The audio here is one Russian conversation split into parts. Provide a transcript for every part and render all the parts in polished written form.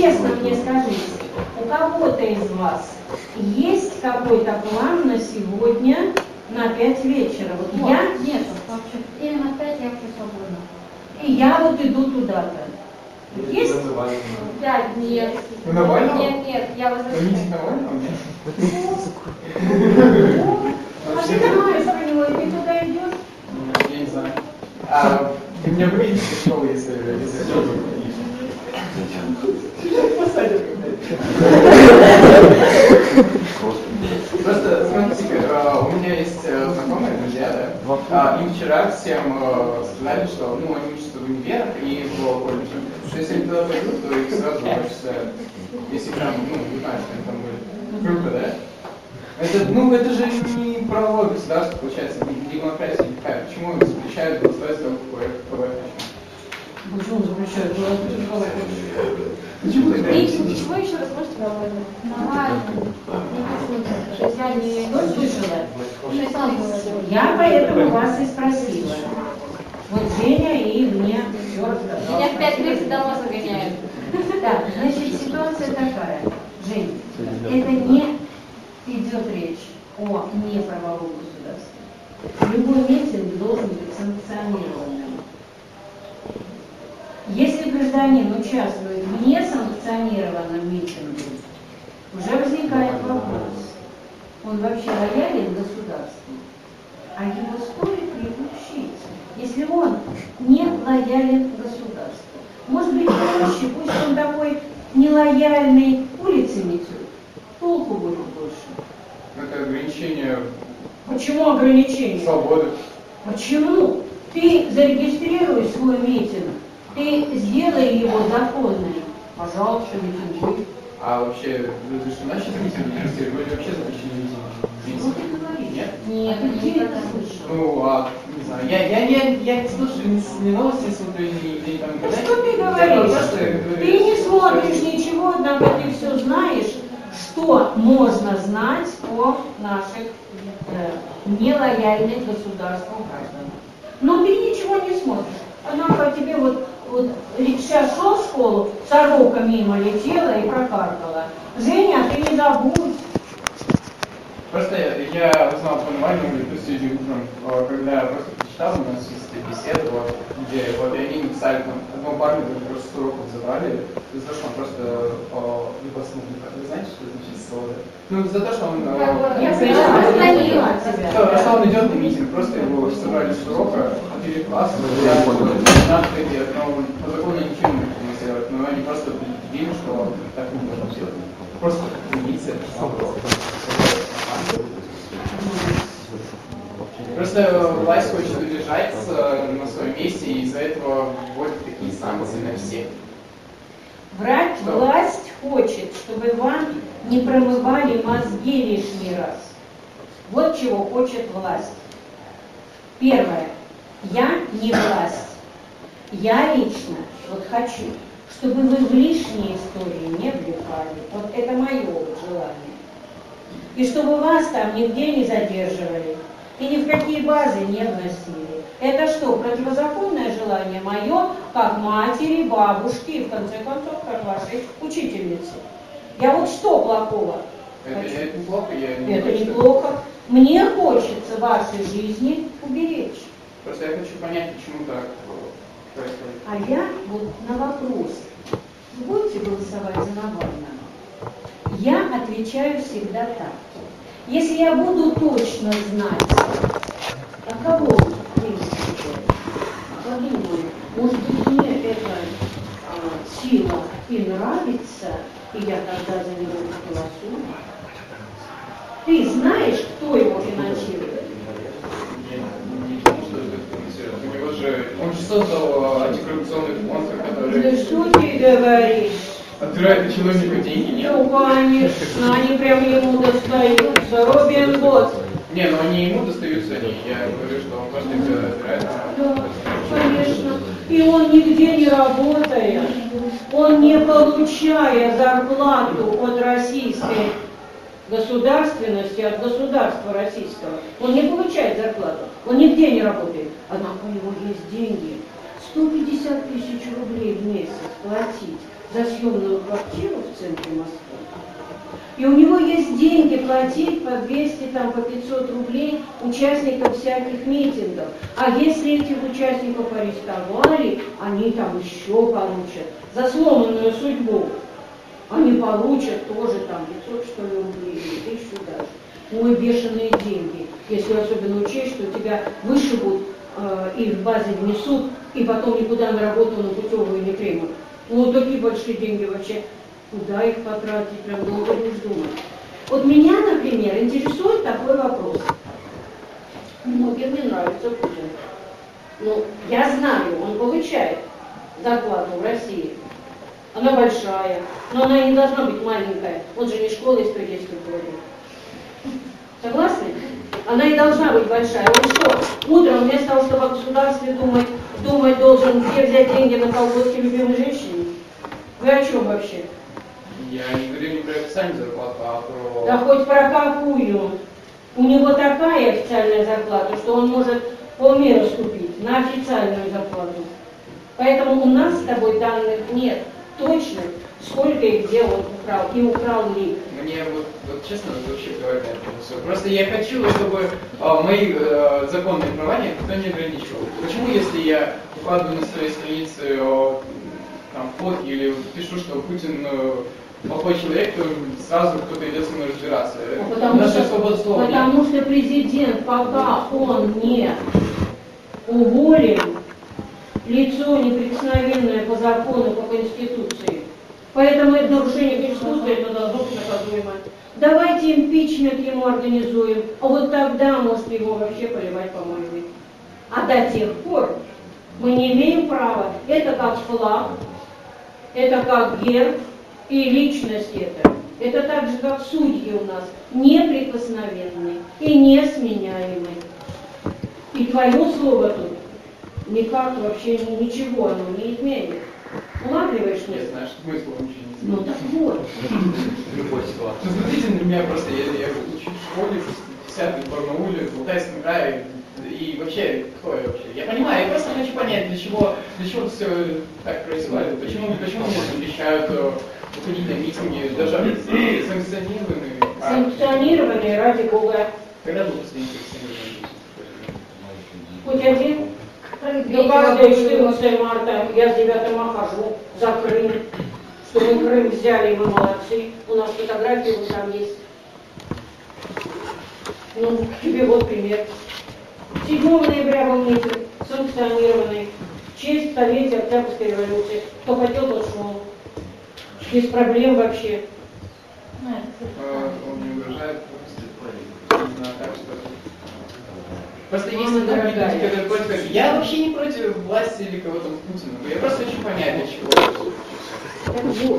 честно мне скажите, у кого-то из вас есть какой-то план на сегодня на 5 вечера? Вот Вот, я... Нет, вообще. Именно в 5 я вообще свободна. И я вот иду туда-то. Есть? 5 нет. Вы Навального? Нет, я возвращаюсь. Навального? А ты знаешь про него, и ты туда идешь? Я не знаю. Ты меня выйдете из школы, если посадят. Просто, смотрите, у меня есть знакомые друзья, да? Им вчера всем сказали, что они учатся в универах и в колледже. Что если они туда пойдут, то их сразу отчисляют. Если прям, не знаю, что они там были. Круто, да? Это же не правовое государство, получается, не демократия никакая. Почему запрещают голосовать за кого я хочу? Почему запрещают голосовать за кого я хочу? Почему тогда? Ничего еще раз можете говорить? Нормально. Я не слышала? слышала. Я поэтому вас и спросила. Вот Женя и мне все рассказала. Меня в 5:30 домой загоняют. Так, значит, ситуация такая. Жень, это не идет речь о неправовом государстве. Любой митинг должен быть санкционированным. Если гражданин участвует в несанкционированном митинге, уже возникает вопрос. Он вообще лоялен государству? А его стоит ли учить, если он не лоялен государству? Может быть, проще, пусть он такой нелояльный улицы метет, толку будет больше. Это ограничение. Почему ограничение? Свободы. Почему? Ты зарегистрируй свой митинг, ты сделай его законным. Пожалуйста, митингуй. А вообще, разрешена сейчас митинг регистрировать? Вроде вообще запрещены митинги. Что ты говоришь? Нет? Нет, Ты где это слышал? Не знаю. Я не слушаю ни новости, смотрю, ни там... Ну что ты говоришь? Ты не смотришь ничего, однако ты все знаешь, что можно знать о наших нелояльных государствам граждан. Но ты ничего не смотришь. Однако тебе вот сейчас шел в школу, сорока мимо летела и прокаркала. Женя, ты не забудь. Просто я узнал по Навальному, и плюс сегодня утром, когда я просто почитал, у нас есть беседа, где они написали, одного парня даже просто 100 уроков забрали, за то, что он просто любословно. Вы знаете, что это значит слово? За то, что он... Что он идет на митинг, просто его собрали с урока, отвели в класс, но по закону ничего не можно сделать, но они просто предупредили, что так не можно делать. Просто милиция. Просто власть хочет удержать на своем месте, и из-за этого вводят такие санкции на всех. Врать власть хочет, чтобы вам не промывали мозги лишний раз. Вот чего хочет власть. Первое. Я не власть. Я лично хочу, чтобы вы в лишние истории не влекали. Вот это мое желание. И чтобы вас там нигде не задерживали. И ни в какие базы не вносили. Это что, противозаконное желание мое, как матери, бабушки и, в конце концов, как вашей учительницы? Я вот что плохого? Это неплохо, Это неплохо. Мне хочется вашей жизни уберечь. Просто я хочу понять, почему так происходит. А я вот на вопрос, вы будете голосовать за Навального? Я отвечаю всегда так. Если я буду точно знать, а кого вы подумаю, может быть, мне эта сила и нравится, и я тогда за него голосую. Ты знаешь, кто его финансирует? Он же создал антикоррупционный фонд, который... Да что ты говоришь? Отбирает у чиновников деньги, нет? Ну, конечно, они прям ему достаются. Робин Гуд. Не, но они ему достаются, я говорю, что он просто их отбирает. Да, конечно. И он нигде не работает. Он не получая зарплату от российской государственности, от государства российского. Он не получает зарплату. Он нигде не работает. Однако у него есть деньги. 150 тысяч рублей в месяц платить за съемную квартиру в центре Москвы, и у него есть деньги платить по 200, там, по 500 рублей участникам всяких митингов. А если этих участников арестовали, они там еще получат за сломанную судьбу. Они получат тоже там 500, что ли, рублей, или 1000 даже. Ой, бешеные деньги, если особенно учесть, что тебя вышибут и в базе внесут, и потом никуда на работу на путевую не примут. Ну, такие большие деньги вообще. Куда их потратить, прям долго будешь думать. Вот меня, например, интересует такой вопрос. Многим не нравится Путин. Ну, я знаю, он получает зарплату в России. Она большая, но она не должна быть маленькая. Он же не школа из студенческих говорит. Согласны? Она и должна быть большая. Он что, утром вместо того, чтобы о государстве думать должен, где взять деньги на колготки любимой женщине? Вы о чем вообще? Я не говорю не про официальную зарплату, а про... Да хоть про какую. У него такая официальная зарплата, что он может полмира скупить на официальную зарплату. Поэтому у нас с тобой данных нет точных, сколько и где он украл, и украл ли. Мне вот честно, вообще говоря, это все. Просто я хочу, чтобы мои законные права никто не ограничивал. Почему, если я укладываю на своей странице там, фотки или пишу, что Путин плохой человек, то сразу кто-то идет со мной разбираться. Потому что президент, пока он не уволен, лицо неприкосновенное по закону, по Конституции. Поэтому это нарушение Конституции, это должно быть наказуемо. Давайте импичмент ему организуем, а вот тогда, может, его вообще поливать помойкой. А до тех пор мы не имеем права. Это как флаг, это как герб и личность это. Это так же, как судьи у нас, неприкосновенные и несменяемые. И твое слово тут никак вообще ничего оно не изменит. Улавливаешь меня? Я знаю, что мой слово ничего не изменит. Ну так вот. Любой ситуации. Смотрите на меня просто, я учусь в школе, 10-й, в Барнауле, в Алтайском крае, и вообще, кто я вообще? Я понимаю, я просто хочу понять, для чего все так происходит, почему мне запрещают уходить на митинги, даже санкционированные. Санкционированные, ради Бога. Когда был последний санкционированный? Хоть один. Ну, каждое 14 марта я с 9 хожу за Крым, что мы Крым взяли, мы молодцы. У нас фотографии вот там есть. Ну, тебе вот пример. 7 ноября был митинг, санкционированный, в честь столетия Октябрьской революции. Кто хотел, тот шел. Без проблем вообще. Он не угрожает, просто если только я вообще не против власти или кого-то Путина, я просто хочу понять, для чего. Так вот,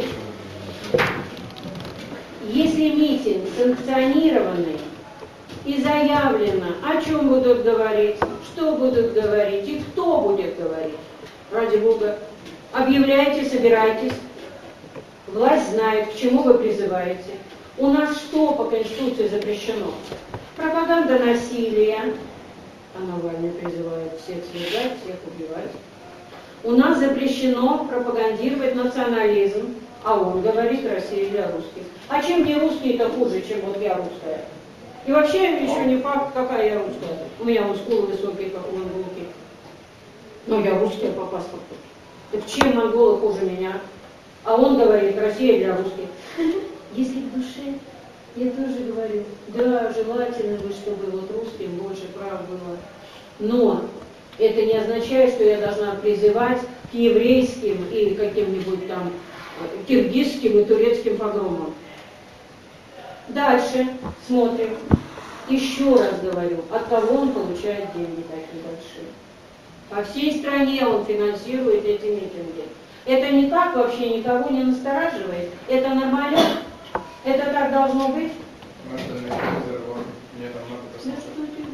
если митинг санкционированный и заявлено, о чем будут говорить, что будут говорить и кто будет говорить, ради Бога, объявляйте, собирайтесь. Власть знает, к чему вы призываете. У нас что по Конституции запрещено? Пропаганда насилия. А Навальный призывает всех свергать, всех убивать. У нас запрещено пропагандировать национализм, а он говорит «Россия для русских». А чем мне русские-то хуже, чем вот я русская? И вообще еще не факт, какая я русская. У меня вот скулы высокие, как у монголки. Но я русская по паспорту. Так чем монголы хуже меня? А он говорит «Россия для русских». Если в душе, я тоже говорю, да, желательно бы, чтобы вот русским больше прав было. Но это не означает, что я должна призывать к еврейским и каким-нибудь там киргизским и турецким погромам. Дальше смотрим. Еще раз говорю, от кого он получает деньги такие большие. По всей стране он финансирует эти митинги. Это никак вообще никого не настораживает. Это нормально? Это так должно быть? Может, он мне там надо послушать.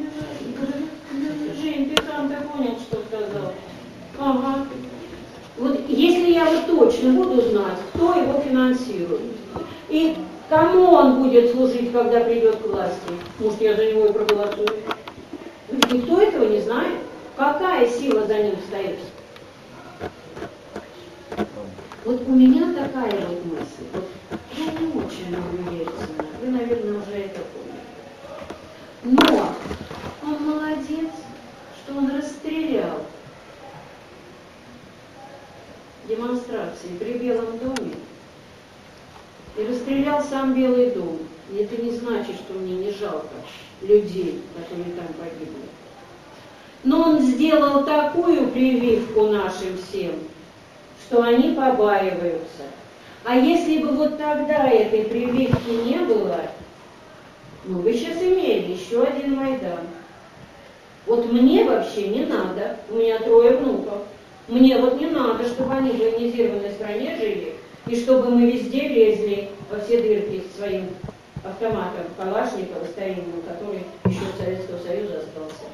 Жень, ты сам-то понял, что сказал. Ага. Вот если я вот точно буду знать, кто его финансирует, и кому он будет служить, когда придет к власти, может, я за него и проголосую. Ведь никто этого не знает. Какая сила за ним стоит? Вот у меня такая вот мысль. Вот я не очень люблю Ельцина. Вы, наверное, уже это поняли. Но он молодец, что он расстрелял демонстрации при Белом доме и расстрелял сам Белый дом. И это не значит, что мне не жалко людей, которые там погибли. Но он сделал такую прививку нашим всем, что они побаиваются. А если бы вот тогда этой прививки не было, мы бы сейчас имели еще один Майдан. Вот мне вообще не надо, у меня 3 внуков, мне вот не надо, чтобы они в военизированной стране жили, и чтобы мы везде лезли во все дырки своим автоматом Калашникова старинным, который еще от Советского Союза остался.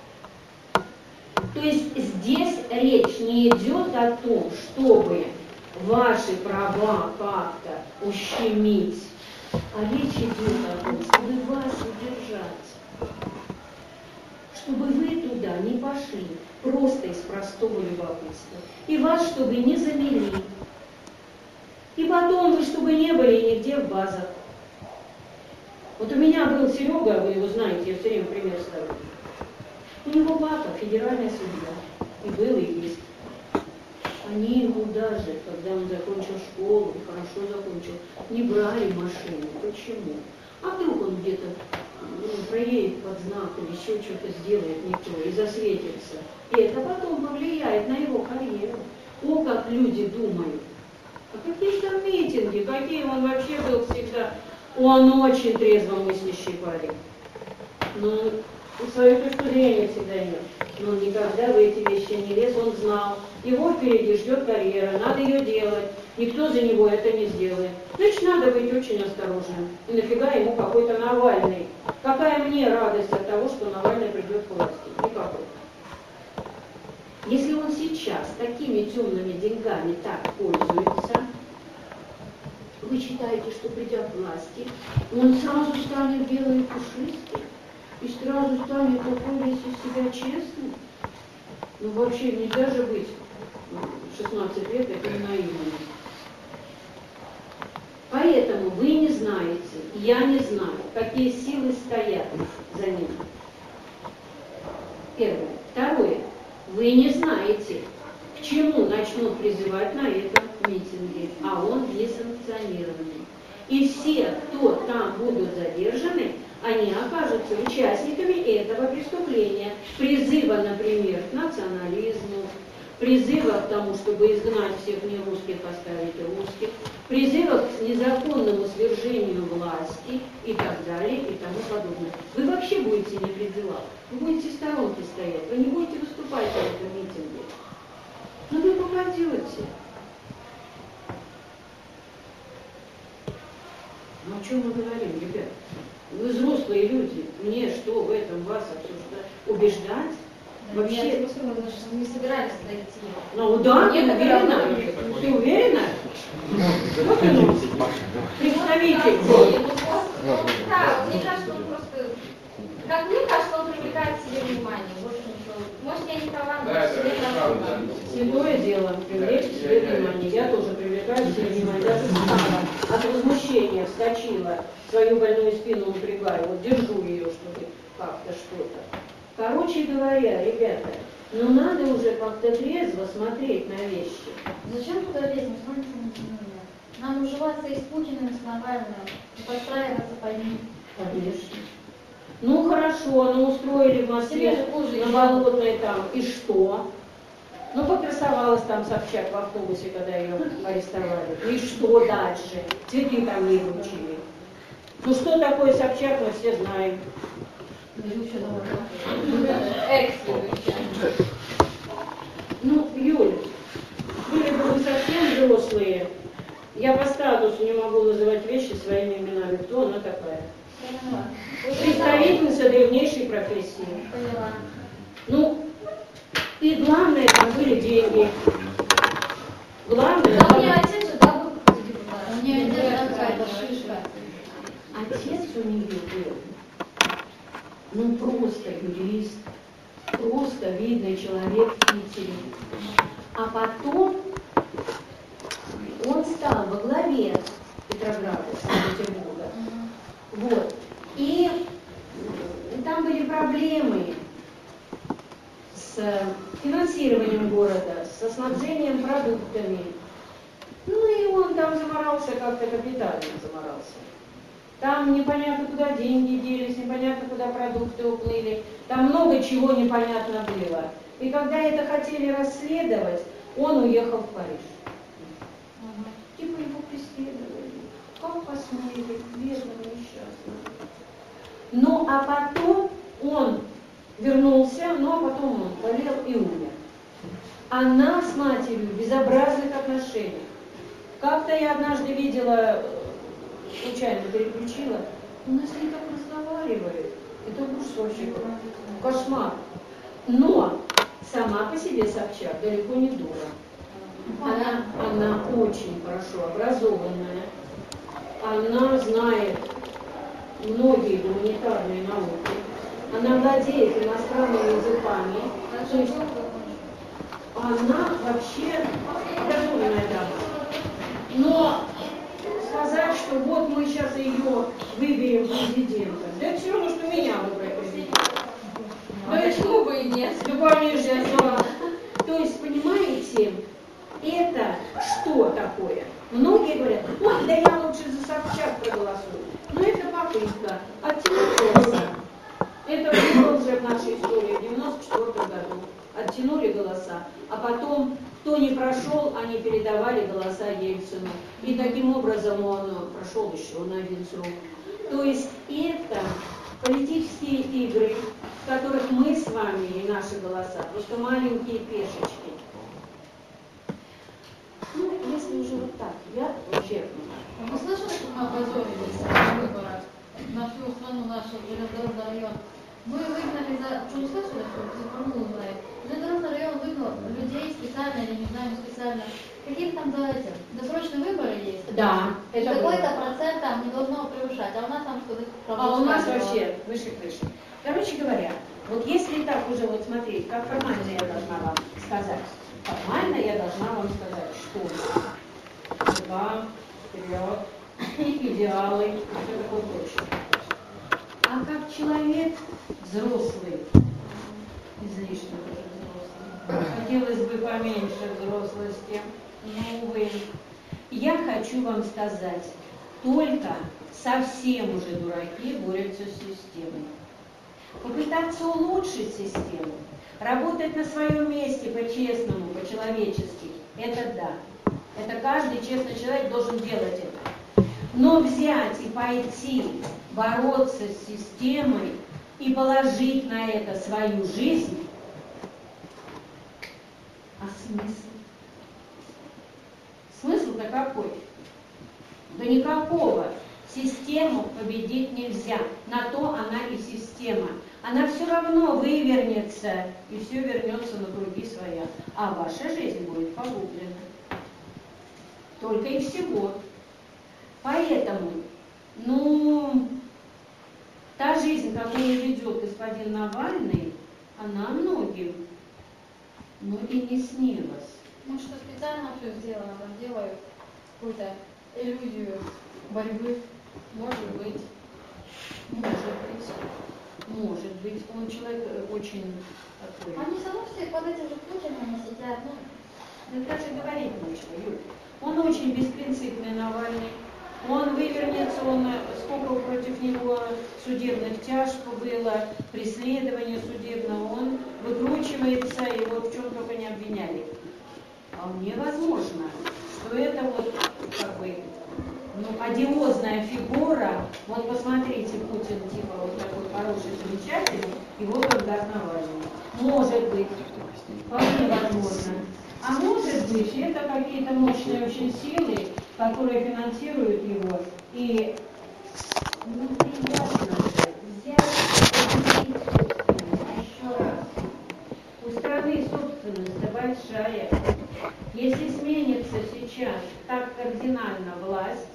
То есть здесь речь не идет о том, чтобы ваши права как-то ущемить, а речь идет о том, чтобы вас удержать, чтобы вы туда не пошли просто из простого любопытства, и вас чтобы не замели, и потом вы чтобы не были нигде в базах. Вот у меня был Серега, вы его знаете, я все время пример ставлю. У него папа федеральная судья, и был, и есть. Они ему даже, когда он закончил школу, хорошо закончил, не брали машину. Почему? А вдруг он где-то проедет под знак или еще что-то сделает не то и засветится. И это потом повлияет на его карьеру. О, как люди думают. А какие там митинги, какие он вообще был всегда. Он очень трезвомыслящий парень. Но свою точку зрения всегда имел. Но он никогда в эти вещи не лез, он знал. Его впереди ждет карьера, надо ее делать. Никто за него это не сделает. Значит, надо быть очень осторожным. И нафига ему какой-то Навальный? Какая мне радость от того, что Навальный придет к власти? Никакой. Если он сейчас такими темными деньгами так пользуется, вы считаете, что придя к власти, он сразу станет белый и пушистый? И сразу станет такой весь из себя честным? Ну вообще нельзя же быть 16 лет таким наивным. Поэтому вы не знаете, я не знаю, какие силы стоят за ним. Первое. Второе. Вы не знаете, к чему начнут призывать на этом митинге, а он несанкционированный. И все, кто там будут задержаны, они окажутся участниками этого преступления. Призыва, например, к национализму, призыва к тому, чтобы изгнать всех нерусских, оставить русских, призыва к незаконному свержению власти и так далее и тому подобное. Вы вообще будете не при делах, вы будете в сторонке стоять, вы не будете выступать на этом митинге. Но вы попадете. Ну о чем мы говорим, ребят? Вы взрослые люди, мне что в этом вас обсуждать? Убеждать? Да, Вообще... Нет, мы не собирались дойти. Ну да, ты Нет, уверена? Ты уверена? Вот он, представитель. Да, мне кажется, он просто... Как мне кажется, он привлекает к себе внимание. Больше ничего. Может, я не права, но Да, это правда. Святое дело, привлечь к себе внимание. Я тоже привлекаю к себе внимание. Даже Сара от возмущения вскочила, свою больную спину напрягаю. Вот держу ее, чтобы как-то что-то. Короче говоря, ребята, ну надо уже как-то трезво смотреть на вещи. Зачем туда лезть? Нам уживаться и с Путиным, и с Навальным, и подстраиваться под ним. Конечно. Ну хорошо, ну устроили в Москве на Болотной там, и что? Ну покрасовалась там Собчак в автобусе, когда ее арестовали. И что дальше? Цветы там не вручили. Ну что такое Собчак, мы все знаем. Ну, Юль, были бы вы совсем взрослые, я по статусу не могу называть вещи своими именами. Кто она такая? Представительница древнейшей профессии. Поняла. Ну, и главное, там были деньги. Главное... Да у меня отец же, да, был депутат. У меня отец такая шишка. Отец у нее был, ну, просто юрист, просто видный человек в Питере. А потом снабжением продуктами. Ну и он там заморался, как-то капитально заморался. Там непонятно, куда деньги делись, непонятно, куда продукты уплыли. Там много чего непонятно было. И когда это хотели расследовать, он уехал в Париж. Типа его преследовали. Как посмели, бедного, несчастного. Ну, а потом он вернулся, ну, а потом он болел и умер. Она с матерью в безобразных отношениях. Как-то я однажды видела, случайно переключила, у нас они так разговаривают. Это ужас вообще, кошмар. Но сама по себе Собчак далеко не дура. Она очень хорошо образованная. Она знает многие гуманитарные науки. Она владеет иностранными языками. То есть она вообще разумная дама. Но сказать, что вот мы сейчас ее выберем президента, да это все равно, что меня выбрать президента. Ну почему бы и нет? Ну, конечно, то есть, понимаете, это что такое? Многие говорят, ой, да я лучше за Собчак проголосую. Но это попытка оттянуть голоса. Это было уже в нашей истории в 1994 году. Оттянули голоса, а потом, кто не прошел, они передавали голоса Ельцину. И таким образом он прошел еще на один срок. То есть это политические игры, в которых мы с вами и наши голоса, просто маленькие пешечки. Ну, если уже вот так, я ущербна. Вы слышали, что мы опозорились на выборах на всю страну, наш железнодорожный район? Мы выгнали за... Что не слышали, что за формулу знает? Железнодорожный район выгнал людей специально, или не знаю, специально. Какие там давайте? Досрочные выборы есть? Да, это какой-то было. процент там не должно превышать, а у нас там что-то... А у нас вообще выше крыши. Короче говоря, вот если так уже вот смотреть, как формально я должна вам сказать. Формально я должна вам сказать, что судьба, вперед, идеалы, все такое прочее. А как человек взрослый, излишне даже взрослый, хотелось бы поменьше взрослости, но, увы, я хочу вам сказать, только совсем уже дураки борются с системой. Попытаться улучшить систему, работать на своем месте по-честному, по-человечески, это да. Это каждый честный человек должен делать это. Но взять и пойти бороться с системой и положить на это свою жизнь, а смысл? Смысл-то какой? Да никакого. Систему победить нельзя. На то она и система. Она все равно вывернется, и все вернется на круги своя. А ваша жизнь будет погублена. Только и всего. Поэтому, та жизнь, которую ведет господин Навальный, она многим, и не снилась. Может, что специально все сделано, там делают какую-то иллюзию борьбы. Может быть. Может быть. Он человек очень такой. Они все равно все под этим же Путиным сидят, Даже говорить нечего, Юль. Он очень беспринципный Навальный. Он вывернется, сколько против него судебных тяжб было, преследования судебного, он выкручивается, его в чем только не обвиняли. Вполне возможно, что это одиозная фигура. Вот посмотрите, Путин типа вот такой хороший, замечательный, и вот он как Навальный. Может быть, вполне возможно. А может быть, это какие-то мощные очень силы, которые финансируют его. И приятно взять еще раз. У страны собственность большая. Если сменится сейчас так кардинально власть,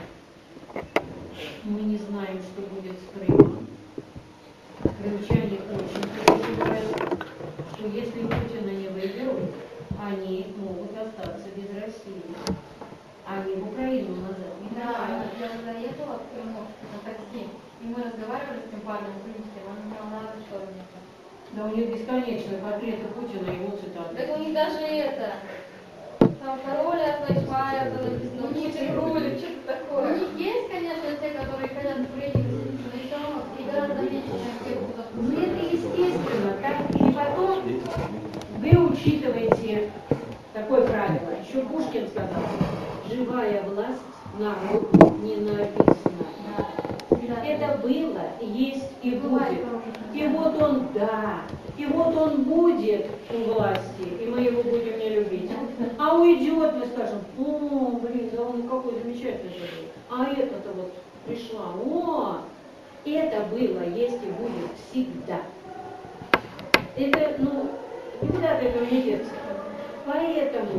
мы не знаем, что будет с Крымом. Крымчане очень переживают, что если Путина не выберут, они могут остаться без России. Они в Украину назад не Да, я заехала в Крыму на такси, и мы разговаривали с тем парнем крымским, он мне нравится, что у меня. Да у них бесконечные портреты Путина и его цитаты. Так у них даже это, там пароли от Wi-Fi, написано Путин рулит, что-то У такое. них есть, конечно, те, которые хотят рейтинг, но все равно и гораздо меньше, чем те, кто Ну это естественно, так и потом вы учитываете такое правило. Еще Пушкин сказал, живая власть народ не написана. Это было, есть и будет. И вот он, да, и вот он будет у власти, и мы его будем не любить. А уйдет, мы скажем, о, блин, да он какой замечательный же был. А это-то вот пришла, о, это было, есть и будет всегда. Это, ну, никуда от этого не деться. Поэтому,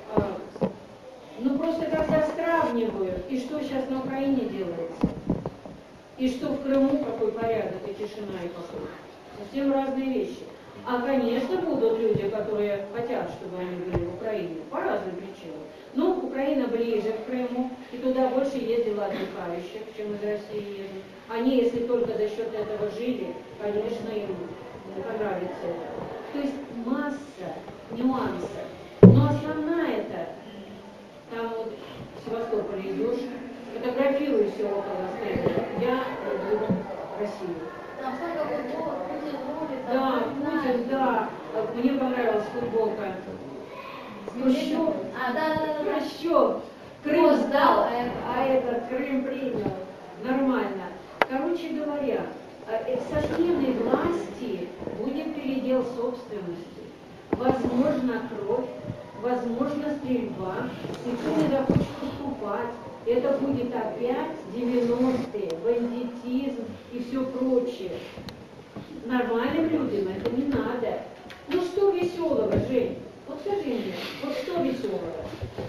ну просто когда сравнивают, и что сейчас на Украине делается, и что в Крыму, какой порядок, и тишина, и покой. Совсем разные вещи. А, конечно, будут люди, которые хотят, чтобы они были в Украине, по разным причинам. Но Украина ближе к Крыму, и туда больше ездило отдыхающих, чем из России едут. Они, если только за счет этого жили, конечно, им понравится это. То есть масса нюансов. Но основная-то, там вот в Севастополе идешь, фотографируйся около стенда. Я люблю Россию. Там сколько футболок, Путин рулит, Да, Путин, да. Мне понравилась футболка. Хрущев. Да. Хрущев. Крым сдал, а этот Крым принял. Нормально. Короче говоря, со сменой власти будет передел собственности. Возможно кровь, возможно стрельба, никто не захочет уступать. Это будет опять 90-е, бандитизм и все прочее. Нормальным людям это не надо. Ну что веселого, Жень? Вот скажи мне, вот что веселого?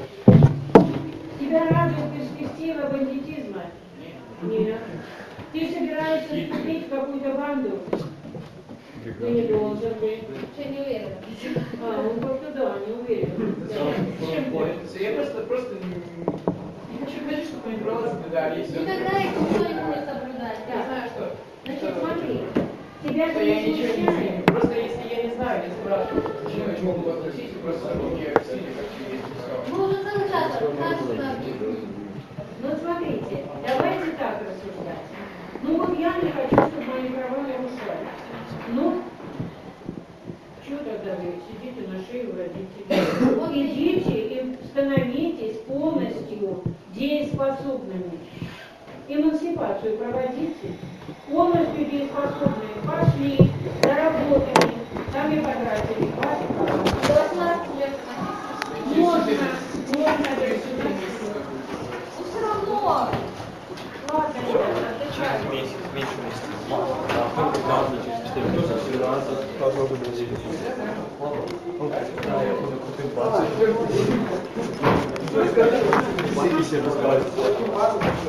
Тебя радует перспектива бандитизма? Нет. Ты собираешься вступить в какую-то банду? Ты не должен быть. Что не уверена. Он как-то да, не уверен. Я просто не хочу говорить, чтобы они бралась беда. Никогда их никто не будет соблюдать. Я знаю, что... Значит, смотри, тебя Что же я не ничего не смущает. знаю. Просто если я не знаю, я спрашиваю, почему я могу относить, и просто руки сильно как есть и все. Мы уже целый час рассказываем. Ну смотрите, давайте так рассуждать. Ну вот я не хочу, чтобы мои права нарушались. Ну, что тогда вы сидите на шее у родителей? Вот идите и становитесь полностью дееспособными. Эмансипацию проводите. Полностью дееспособные. Пошли, заработали, сами потратили ваши права. 18 лет. Можно до сюда. Ну все равно. Ладно, ребята, отдыхайте. Меньше месяца. Должно быть Бразилия. Да, я буду крутым пальцем. Смотри, все рассказывают.